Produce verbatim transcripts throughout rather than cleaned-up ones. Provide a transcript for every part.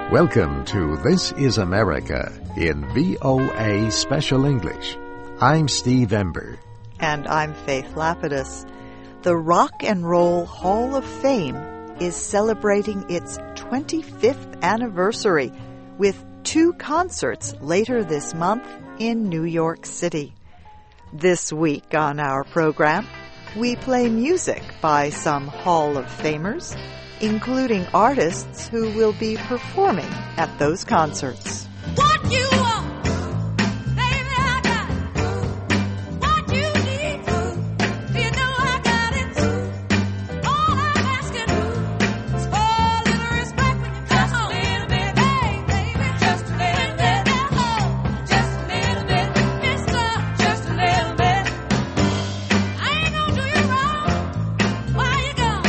Welcome to This is America in V O A Special English. I'm Steve Ember. And I'm Faith Lapidus. The Rock and Roll Hall of Fame is celebrating its twenty-fifth anniversary with two concerts later this month in New York City. This week on our program, we play music by some Hall of Famers, including artists who will be performing at those concerts. What you want, baby, I got it. What you need, you know I got it. All I'm asking is for a little respect when you come home. Just a little bit, hey, baby, just a little bit. Oh, just a little bit, mister, just a little bit. I ain't gonna do you wrong while you're gone.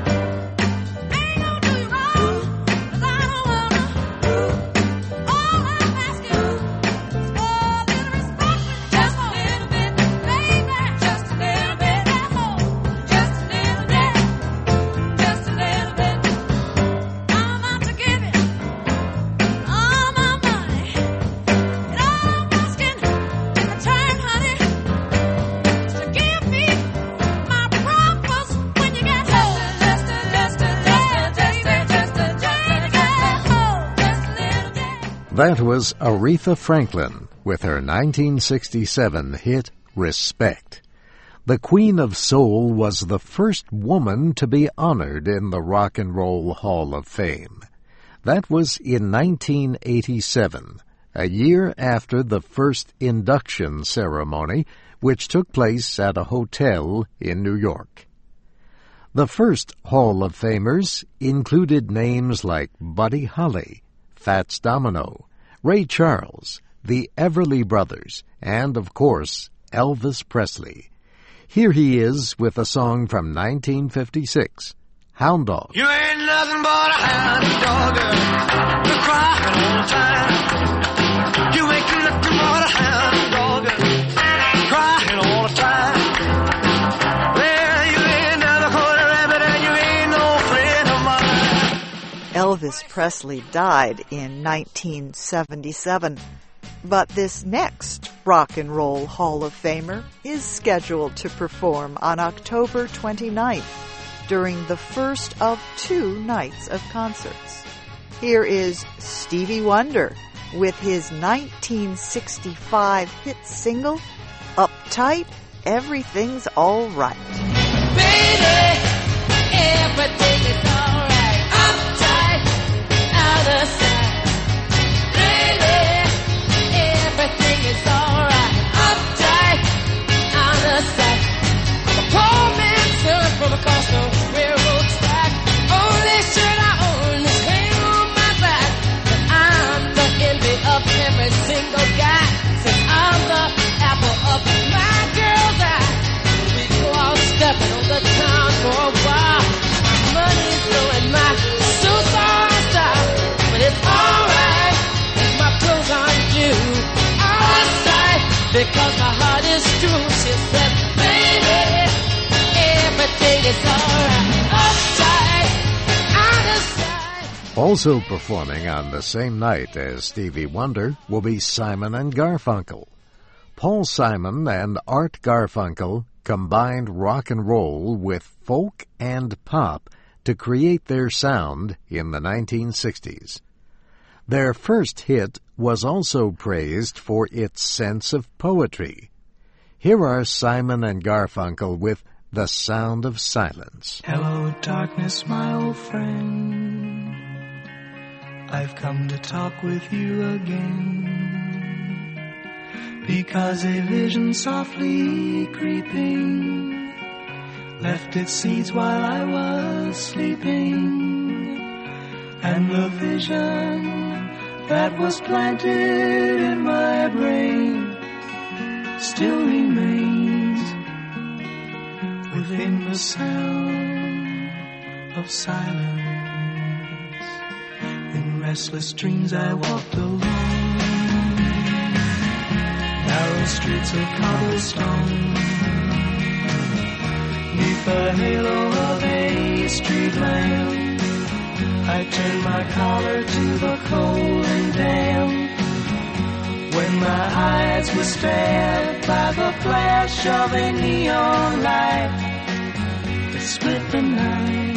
That was Aretha Franklin with her nineteen sixty-seven hit, Respect. The Queen of Soul was the first woman to be honored in the Rock and Roll Hall of Fame. That was in nineteen eighty-seven, a year after the first induction ceremony, which took place at a hotel in New York. The first Hall of Famers included names like Buddy Holly, Fats Domino, Ray Charles, the Everly Brothers, and, of course, Elvis Presley. Here he is with a song from nineteen fifty-six, Hound Dog. You ain't nothing but a hound dog, girl. You're crying all the time. You ain't nothing but a hound dog, girl. Crying all the time. Well, you ain't never caught a rabbit and you ain't no friend of mine. Elvis Presley died in nineteen seventy-seven, but this next Rock and Roll Hall of Famer is scheduled to perform on October twenty-ninth during the first of two nights of concerts. Here is Stevie Wonder with his nineteen sixty-five hit single, Uptight, Everything's All Right. Baby, everything is all right. Uptight, out of sight. Baby, everything is all right. Uptight, out of sight. I'm a poor man selling from across the railroad track. Only shirt I own is hanging on my back. But I'm the envy of every single guy. Since I'm the apple of my girl's eye. We go out stepping on the town for a while. My money's blowing, my suits are on style. But it's alright if my clothes aren't due. Out of sight because my heart is true. She said, baby, everything is alright. Uptight, out of sight. Also performing on the same night as Stevie Wonder will be Simon and Garfunkel. Paul Simon and Art Garfunkel combined rock and roll with folk and pop to create their sound in the nineteen sixties. Their first hit was also praised for its sense of poetry. Here are Simon and Garfunkel with The Sound of Silence. Hello, darkness, my old friend. I've come to talk with you again. Because a vision softly creeping left its seeds while I was sleeping. And the vision that was planted in my brain still remains within the sound of silence. In restless dreams I walked alone, narrow streets of cobblestone, neath the halo of a street lamp I turn my collar to the cold and damp. When my eyes were stabbed by the flash of a neon light that split the night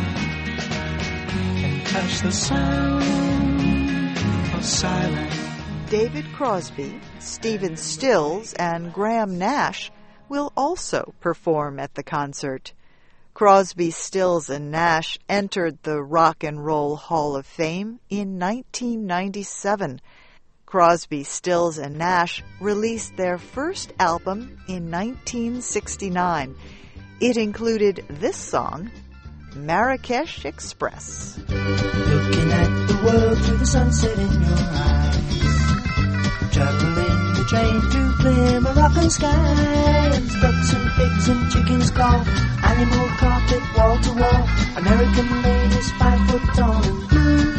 and touched the sound of silence. David Crosby, Stephen Stills, and Graham Nash will also perform at the concert. Crosby, Stills, and Nash entered the Rock and Roll Hall of Fame in nineteen ninety-seven. Crosby, Stills, and Nash released their first album in nineteen sixty-nine. It included this song, Marrakesh Express. Looking at the world through the sunset in your eyes, traveling the train through clear Moroccan skies, ducks and pigs and chickens call, animal carpet wall to wall, American ladies five foot tall and blue,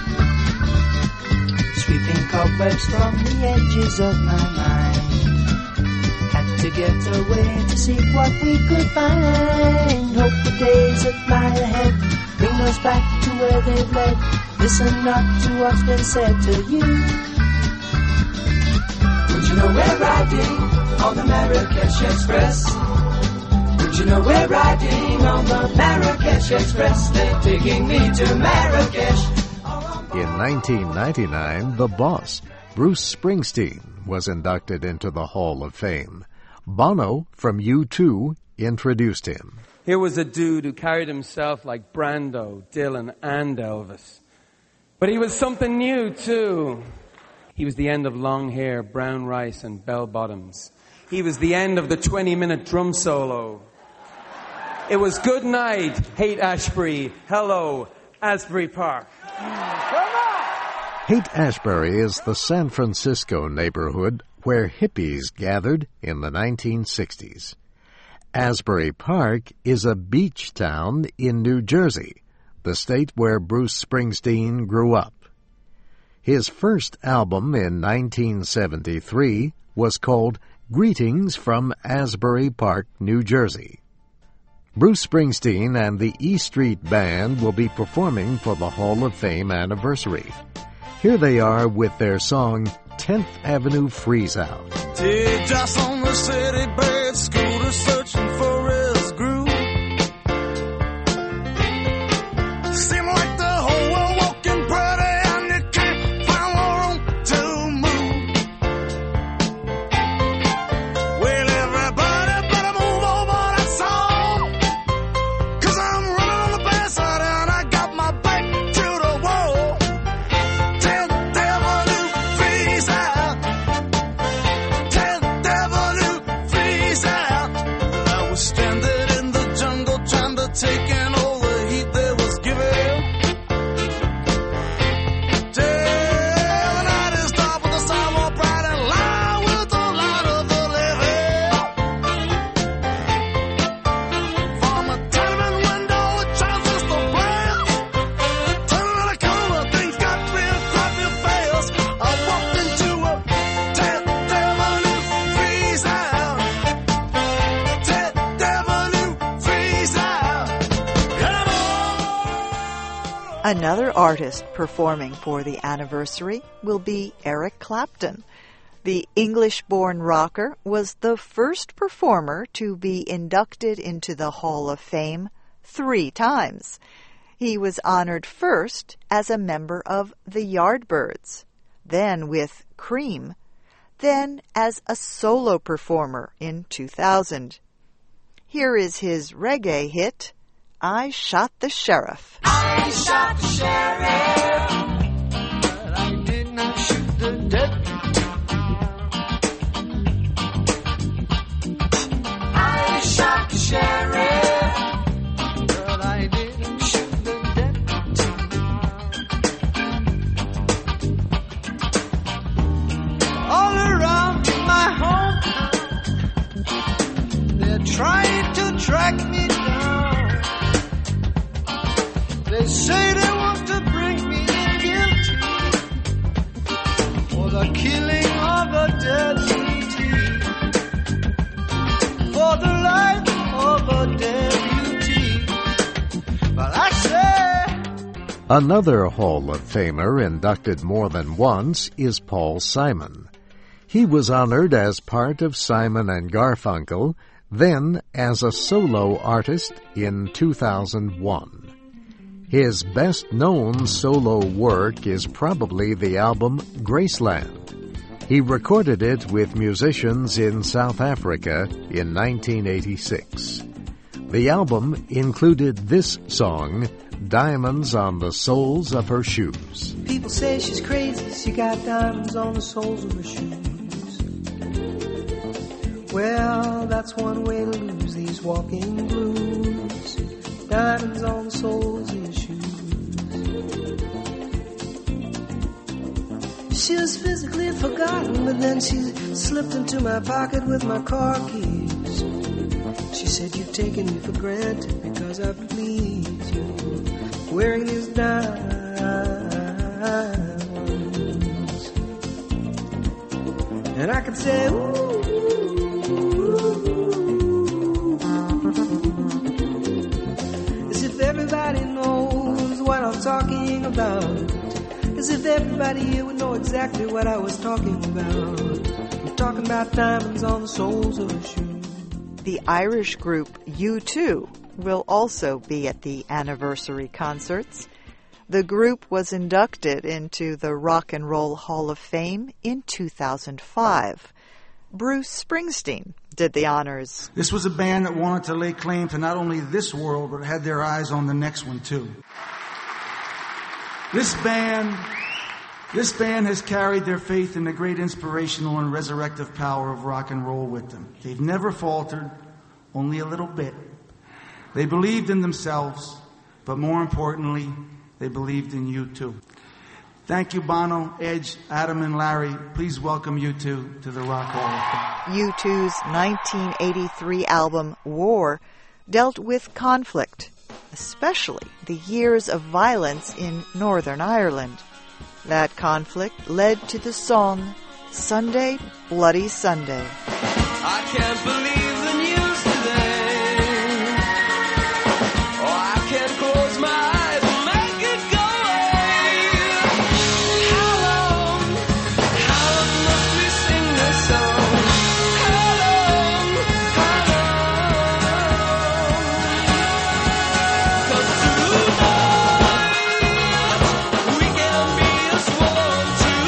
sweeping cobwebs from the edges of my mind. Had to get away to see what we could find. Hope the days that lie ahead bring us back to where they've led. Listen not to what's been said to you. Would you know we're riding on the Marrakesh Express? Would you know we're riding on the Marrakesh Express? They're taking me to Marrakesh. In nineteen ninety-nine, the boss, Bruce Springsteen, was inducted into the Hall of Fame. Bono from U two introduced him. Here was a dude who carried himself like Brando, Dylan, and Elvis. But he was something new, too. He was the end of long hair, brown rice, and bell-bottoms. He was the end of the twenty-minute drum solo. It was good night, Haight-Ashbury. Hello, Asbury Park. Haight-Ashbury is the San Francisco neighborhood where hippies gathered in the nineteen sixties. Asbury Park is a beach town in New Jersey, the state where Bruce Springsteen grew up. His first album in nineteen seventy-three was called Greetings from Asbury Park, New Jersey. Bruce Springsteen and the E Street Band will be performing for the Hall of Fame anniversary. Here they are with their song tenth Avenue Freeze Out. Teardrops on the city bed, scooter searching for his groove. Seem like the whole world walking pretty and you can't find no room to move. Well, everybody better move over that song, 'cause I'm running on the backside and I got my back to the wall. tenth Avenue freeze out. tenth Avenue freeze out. I was stranded in the jungle trying to take in all the heat they was giving. Till the night is dark with the sidewalk bright and loud with the light of the living. From a tenement window it transistor blast. Turning the corner, things got real crappy fast. I walked into a tenth Avenue freeze out. tenth Avenue freeze out. Come on. Another artist performing for the anniversary will be Eric Clapton. The English-born rocker was the first performer to be inducted into the Hall of Fame three times. He was honored first as a member of the Yardbirds, then with Cream, then as a solo performer in two thousand. Here is his reggae hit, I Shot the Sheriff. I shot the sheriff, but I did not shoot the deputy. I shot the sheriff, but I didn't shoot the deputy. All around my hometown, they're trying to track me down. They say they want to bring me in guilty for the killing Another Hall of Famer inducted more than once is Paul Simon. He was honored as part of Simon and Garfunkel, then as a solo artist in two thousand one. His best-known solo work is probably the album Graceland. He recorded it with musicians in South Africa in nineteen eighty-six. The album included this song, Diamonds on the Soles of Her Shoes. People say she's crazy, she got diamonds on the soles of her shoes. Well, that's one way to lose these walking blues. Diamonds on the soles of your shoes. She was physically forgotten, but then she slipped into my pocket with my car keys. She said, you've taken me for granted because I please you, wearing these diamonds. And I could say, ooh, as if everybody knows what I'm talking about. As if everybody here would know exactly what I was talking about. I'm talking about diamonds on the soles of her shoes. The Irish group U two will also be at the anniversary concerts. The group was inducted into the Rock and Roll Hall of Fame in two thousand five. Bruce Springsteen did the honors. This was a band that wanted to lay claim to not only this world, but had their eyes on the next one too. This band, this band has carried their faith in the great inspirational and resurrective power of rock and roll with them. They've never faltered, only a little bit. They believed in themselves, but more importantly, they believed in you too. Thank you, Bono, Edge, Adam, and Larry. Please welcome U two to the Rock Hall of Fame. U two's nineteen eighty-three album, War, dealt with conflict, especially the years of violence in Northern Ireland. That conflict led to the song, Sunday, Bloody Sunday. I can't believe the news today. Oh, I can't close my eyes and make it go away. How long, how long must we sing this song? How long, how long? 'Cause tonight we can be as one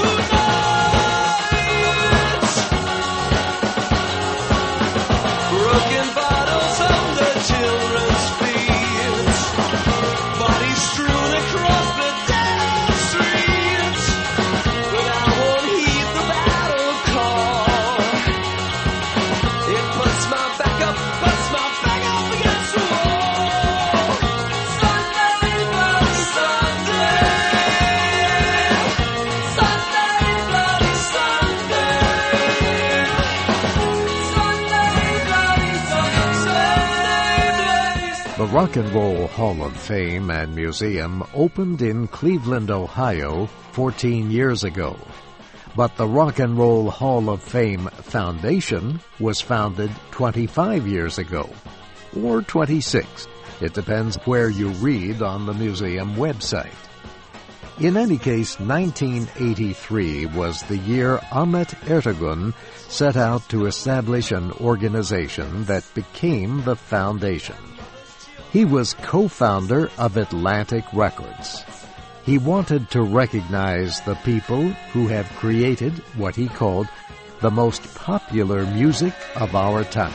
tonight. Broken bottles under children's feet, bodies strewn across the dead streets. But I won't heed the battle call. It puts my back up, puts my back up against the wall. Sunday, bloody Sunday. Sunday, bloody Sunday. The Rock and Roll Hall of Fame and Museum opened in Cleveland, Ohio, fourteen years ago. But the Rock and Roll Hall of Fame Foundation was founded twenty-five years ago, or twenty-six. It depends where you read on the museum website. In any case, nineteen eighty-three was the year Ahmet Ertegun set out to establish an organization that became the foundation. He was co-founder of Atlantic Records. He wanted to recognize the people who have created what he called the most popular music of our time.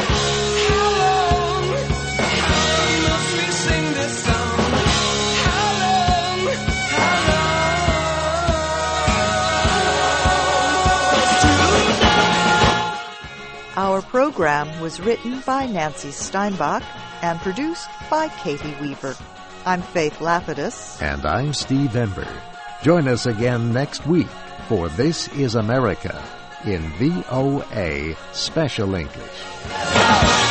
Our program was written by Nancy Steinbach and produced by Katie Weaver. I'm Faith Lapidus. And I'm Steve Ember. Join us again next week for This is America in V O A Special English.